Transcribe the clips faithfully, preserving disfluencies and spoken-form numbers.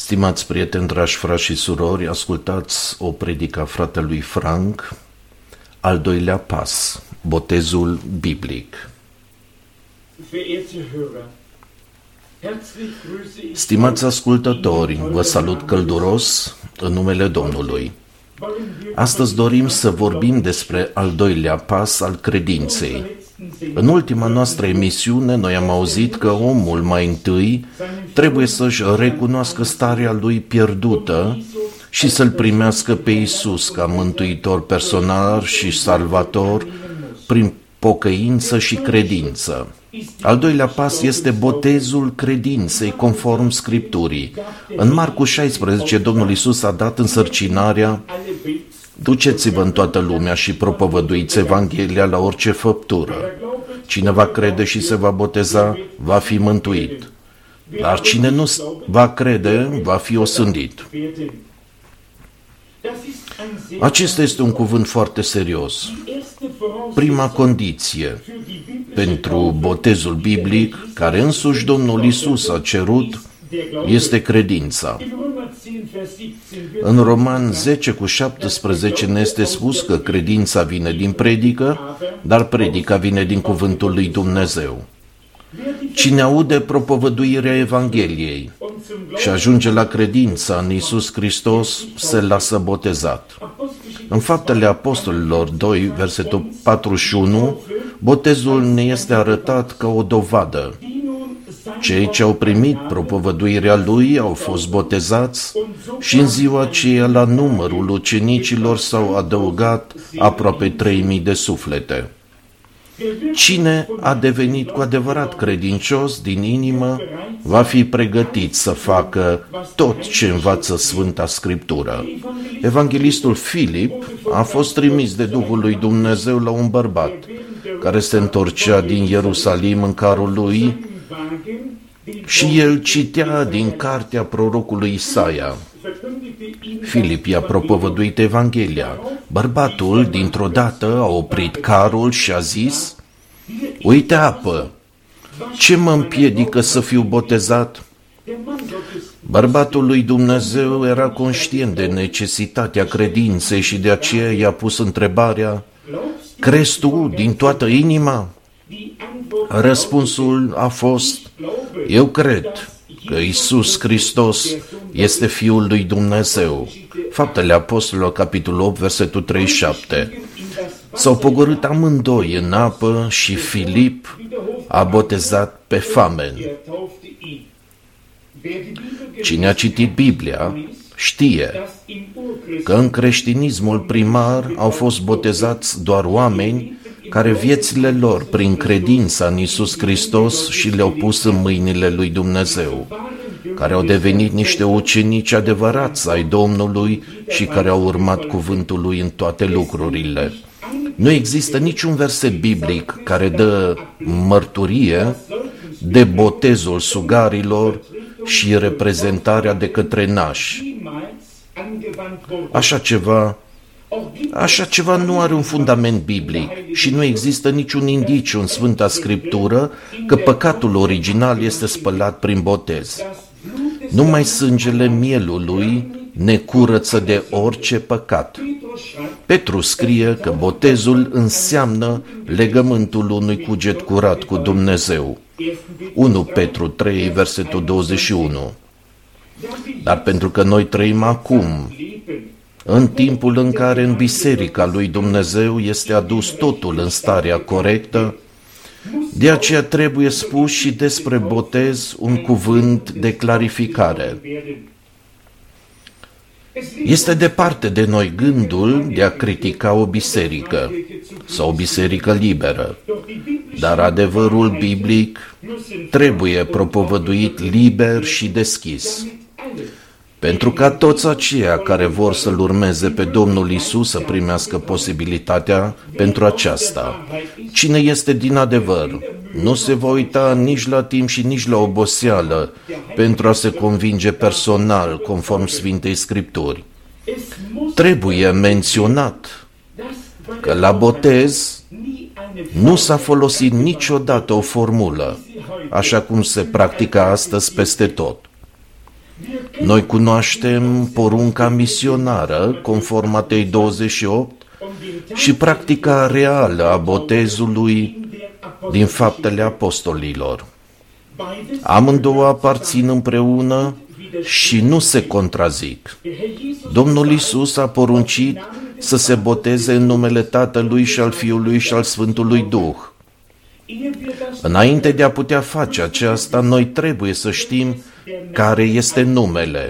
Stimați prieteni, dragi frați și surori, ascultați o predică a fratelui Frank, al doilea pas, botezul biblic. Stimați ascultători, vă salut călduros în numele Domnului. Astăzi dorim să vorbim despre al doilea pas al credinței. În ultima noastră emisiune, noi am auzit că omul mai întâi trebuie să-și recunoască starea lui pierdută și să-L primească pe Iisus ca mântuitor personal și salvator prin pocăință și credință. Al doilea pas este botezul credinței conform Scripturii. În Marcu șaisprezece, Domnul Iisus a dat însărcinarea: duceți-vă în toată lumea și propovăduiți Evanghelia la orice făptură. Cine va crede și se va boteza, va fi mântuit. Dar cine nu va crede, va fi osândit. Acesta este un cuvânt foarte serios. Prima condiție pentru botezul biblic, care însuși Domnul Iisus a cerut, este credința. În Roman zece cu șaptesprezece ne este spus că credința vine din predică, dar predica vine din cuvântul lui Dumnezeu. Cine aude propovăduirea Evangheliei și ajunge la credința în Iisus Hristos, se lasă botezat. În Faptele Apostolilor doi, versetul patruzeci și unu, botezul ne este arătat ca o dovadă. Cei ce au primit propovăduirea lui au fost botezați și în ziua aceea la numărul ucenicilor s-au adăugat aproape trei mii de suflete. Cine a devenit cu adevărat credincios din inimă va fi pregătit să facă tot ce învață Sfânta Scriptură. Evanghelistul Filip a fost trimis de Duhul lui Dumnezeu la un bărbat care se întorcea din Ierusalim în carul lui și el citea din cartea prorocului Isaia. Filip i-a propovăduit Evanghelia. Bărbatul, dintr-o dată, a oprit carul și a zis: uite apă, ce mă împiedică să fiu botezat? Bărbatul lui Dumnezeu era conștient de necesitatea credinței și de aceea i-a pus întrebarea: crezi tu din toată inima? Răspunsul a fost: eu cred că Iisus Hristos este Fiul lui Dumnezeu. Faptele Apostolilor, capitolul opt, versetul treizeci și șapte. S-au pogorât amândoi în apă și Filip a botezat pe famen. Cine a citit Biblia știe că în creștinismul primar au fost botezați doar oameni care viețile lor, prin credința în Iisus Hristos, și le-au pus în mâinile lui Dumnezeu, care au devenit niște ucenici adevărați ai Domnului și care au urmat cuvântul lui în toate lucrurile. Nu există niciun verset biblic care dă mărturie de botezul sugarilor și reprezentarea de către nași. Așa ceva Așa ceva nu are un fundament biblic și nu există niciun indiciu în Sfânta Scriptură că păcatul original este spălat prin botez. Numai sângele mielului ne curăță de orice păcat. Petru scrie că botezul înseamnă legământul unui cuget curat cu Dumnezeu. unu Petru trei, versetul douăzeci și unu. Dar pentru că noi trăim acum, în timpul în care în biserica lui Dumnezeu este adus totul în starea corectă, de aceea trebuie spus și despre botez un cuvânt de clarificare. Este departe de noi gândul de a critica o biserică sau o biserică liberă, dar adevărul biblic trebuie propovăduit liber și deschis. Pentru ca toți aceia care vor să-L urmeze pe Domnul Iisus să primească posibilitatea pentru aceasta. Cine este din adevăr nu se va uita nici la timp și nici la oboseală pentru a se convinge personal conform Sfintei Scripturi. Trebuie menționat că la botez nu s-a folosit niciodată o formulă, așa cum se practică astăzi peste tot. Noi cunoaștem porunca misionară, conform Matei douăzeci și opt, și practica reală a botezului din Faptele Apostolilor. Amândouă aparțin împreună și nu se contrazic. Domnul Iisus a poruncit să se boteze în numele Tatălui și al Fiului și al Sfântului Duh. Înainte de a putea face aceasta, noi trebuie să știm care este numele.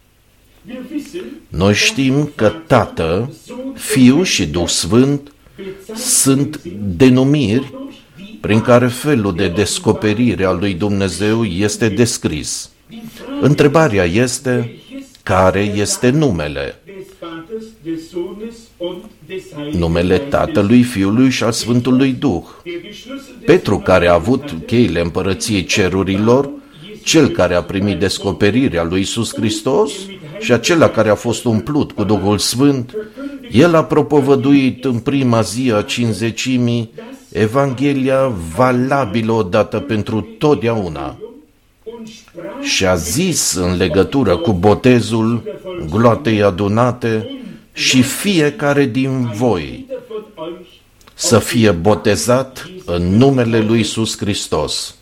Noi știm că Tată, Fiu și Duh Sfânt sunt denumiri prin care felul de descoperire al lui Dumnezeu este descris. Întrebarea este, care este numele? Numele Tatălui, Fiului și al Sfântului Duh. Petru, care a avut cheile împărăției cerurilor, cel care a primit descoperirea lui Iisus Hristos și acela care a fost umplut cu Duhul Sfânt, el a propovăduit în prima zi a cincizecimii Evanghelia valabilă odată pentru totdeauna și a zis în legătură cu botezul gloatei adunate, și fiecare din voi să fie botezat în numele lui Iisus Hristos.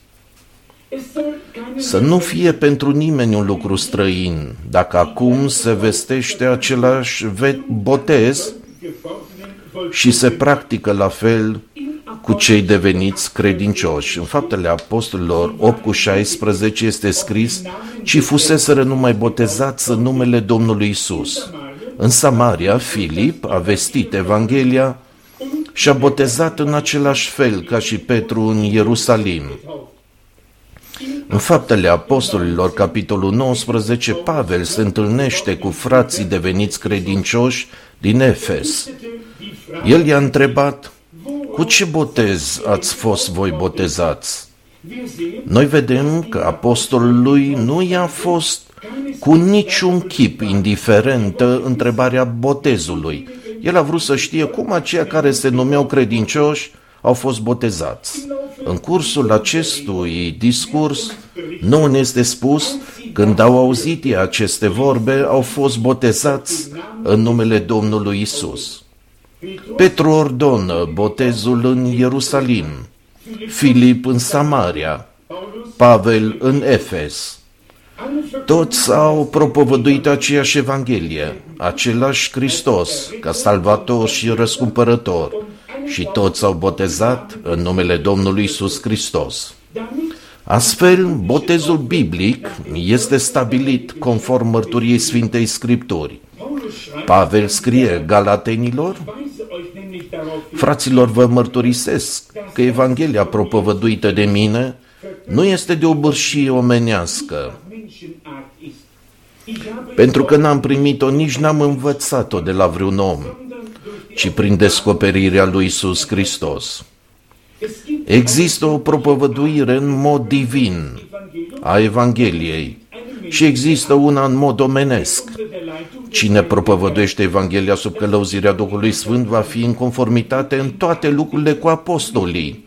Să nu fie pentru nimeni un lucru străin dacă acum se vestește același botez și se practică la fel cu cei deveniți credincioși. În Faptele Apostolilor opt cu șaisprezece este scris: ci fuseseră numai botezați în numele Domnului Iisus. În Samaria, Filip a vestit Evanghelia și a botezat în același fel ca și Petru în Ierusalim. În Faptele Apostolilor, capitolul nouăsprezece, Pavel se întâlnește cu frații deveniți credincioși din Efes. El i-a întrebat: cu ce botez ați fost voi botezați? Noi vedem că apostolul lui nu i-a fost cu niciun chip indiferentă întrebarea botezului. El a vrut să știe cum aceia care se numeau credincioși au fost botezați. În cursul acestui discurs, nu ne este spus, când au auzit ei aceste vorbe, au fost botezați în numele Domnului Iisus. Petru ordonă botezul în Ierusalim, Filip în Samaria, Pavel în Efes. Toți au propovăduit aceeași Evanghelie, același Hristos ca salvator și răscumpărător, și toți au botezat în numele Domnului Iisus Hristos. Astfel, botezul biblic este stabilit conform mărturiei Sfintei Scripturi. Pavel scrie Galatenilor: fraților, vă mărturisesc că Evanghelia propovăduită de mine nu este de o bârșie omenească, pentru că n-am primit-o, nici n-am învățat-o de la vreun om, ci prin descoperirea lui Iisus Hristos. Există o propovăduire în mod divin a Evangheliei și există una în mod omenesc. Cine propovăduiește Evanghelia sub călăuzirea Duhului Sfânt va fi în conformitate în toate lucrurile cu apostolii.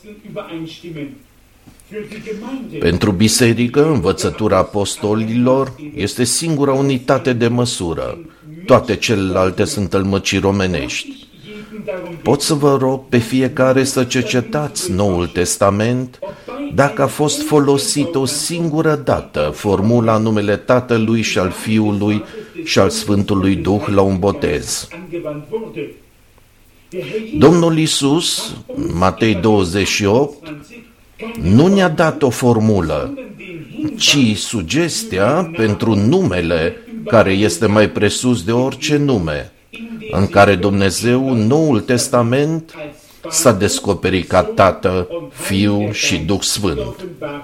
Pentru biserică, învățătura apostolilor este singura unitate de măsură. Toate celelalte sunt tălmăciri omenești. Pot să vă rog pe fiecare să cercetați Noul Testament dacă a fost folosit o singură dată formula în numele Tatălui și al Fiului și al Sfântului Duh la un botez. Domnul Iisus, Matei douăzeci și opt, nu ne-a dat o formulă, ci sugestia pentru numele care este mai presus de orice nume, în care Dumnezeu în Noul Testament s-a descoperit ca Tată, Fiu și Duh Sfânt.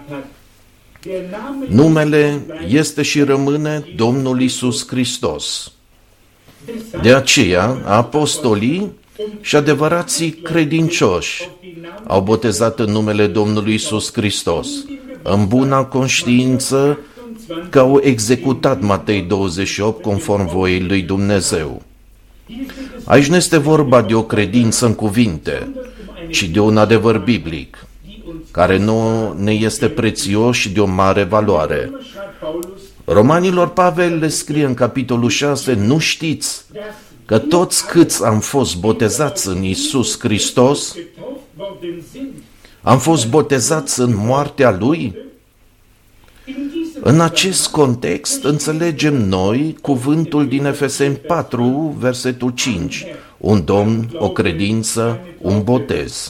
Numele este și rămâne Domnul Iisus Hristos. De aceea, apostolii și adevărații credincioși au botezat în numele Domnului Iisus Hristos, în buna conștiință că au executat Matei douăzeci și opt conform voii lui Dumnezeu. Aici nu este vorba de o credință în cuvinte, ci de un adevăr biblic, care nu ne este prețios și de o mare valoare. Romanilor Pavel le scrie în capitolul șase, nu știți că toți câți am fost botezați în Iisus Hristos, am fost botezați în moartea Lui? În acest context înțelegem noi cuvântul din Efeseni patru, versetul cinci, un Domn, o credință, un botez.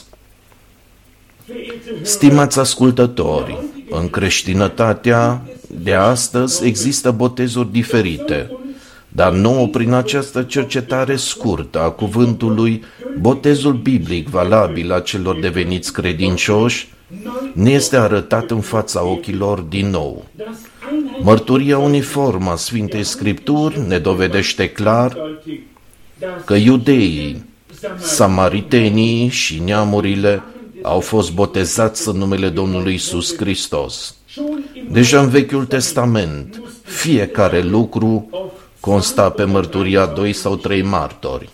Stimați ascultători, în creștinătatea de astăzi există botezuri diferite, dar nouă prin această cercetare scurtă a cuvântului, botezul biblic valabil a celor deveniți credincioși ne este arătat în fața ochilor din nou. Mărturia uniformă a Sfintei Scripturi ne dovedește clar că iudeii, samaritenii și neamurile au fost botezați în numele Domnului Iisus Hristos. Deja în Vechiul Testament, fiecare lucru consta pe mărturia doi sau trei martori.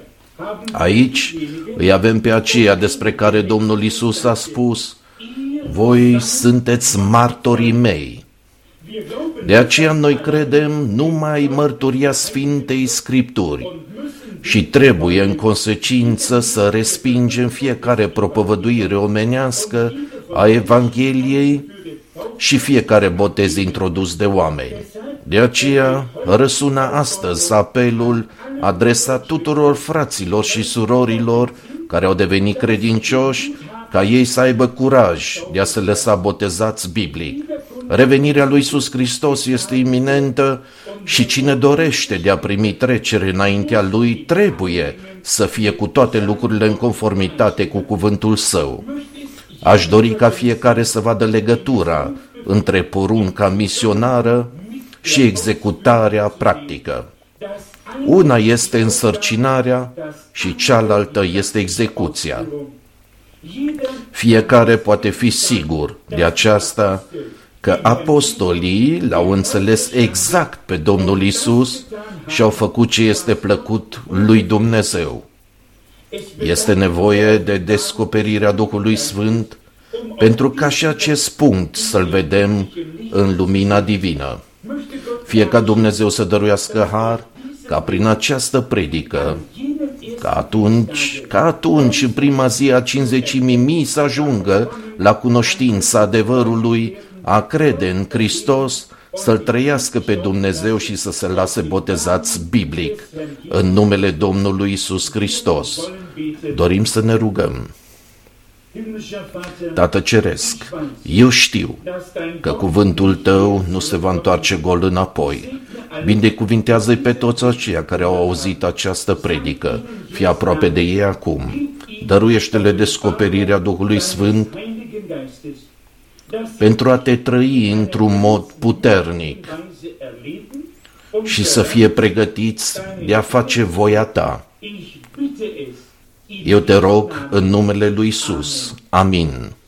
Aici îi avem pe aceia despre care Domnul Iisus a spus, voi sunteți martorii mei. De aceea noi credem numai mărturia Sfintei Scripturi și trebuie în consecință să respingem fiecare propovăduire omenească a Evangheliei și fiecare botez introdus de oameni. De aceea răsună astăzi apelul adresat tuturor fraților și surorilor care au devenit credincioși, ca ei să aibă curaj de a se lăsa botezați biblic. Revenirea lui Iisus Hristos este iminentă și cine dorește de a primi trecere înaintea Lui trebuie să fie cu toate lucrurile în conformitate cu cuvântul Său. Aș dori ca fiecare să vadă legătura între porunca misionară și executarea practică. Una este însărcinarea și cealaltă este execuția. Fiecare poate fi sigur de aceasta că apostolii l-au înțeles exact pe Domnul Iisus și au făcut ce este plăcut lui Dumnezeu. Este nevoie de descoperirea Duhului Sfânt pentru ca și acest punct să-l vedem în lumina divină. Fie ca Dumnezeu să dăruiască har, ca prin această predică, ca atunci, ca atunci, în prima zi a cincizecimii mii să ajungă la cunoștința adevărului, a crede în Hristos, să-L trăiască pe Dumnezeu și să se lase botezați biblic, în numele Domnului Iisus Hristos. Dorim să ne rugăm. Tată Ceresc, eu știu că cuvântul Tău nu se va întoarce gol înapoi. Bindecuvintează-i pe toți aceia care au auzit această predică. Fii aproape de ei acum. Dăruiește-le descoperirea Duhului Sfânt pentru a Te trăi într-un mod puternic și să fie pregătiți de a face voia Ta. Eu Te rog în numele lui Iisus. Amin.